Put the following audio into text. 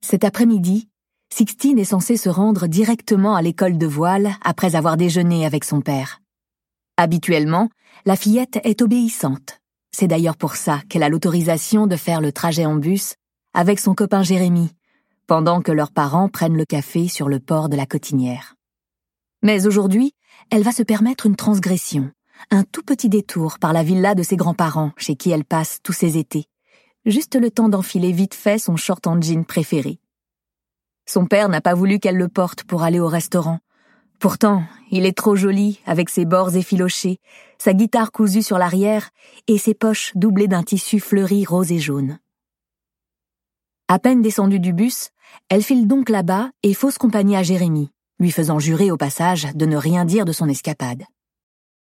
Cet après-midi, Sixtine est censée se rendre directement à l'école de voile après avoir déjeuné avec son père. Habituellement, la fillette est obéissante. C'est d'ailleurs pour ça qu'elle a l'autorisation de faire le trajet en bus avec son copain Jérémy, pendant que leurs parents prennent le café sur le port de la Cotinière. Mais aujourd'hui, elle va se permettre une transgression, un tout petit détour par la villa de ses grands-parents chez qui elle passe tous ses étés, juste le temps d'enfiler vite fait son short en jean préféré. Son père n'a pas voulu qu'elle le porte pour aller au restaurant. Pourtant, il est trop joli avec ses bords effilochés, sa guitare cousue sur l'arrière et ses poches doublées d'un tissu fleuri rose et jaune. À peine descendue du bus, elle file donc là-bas et fausse compagnie à Jérémy, lui faisant jurer au passage de ne rien dire de son escapade.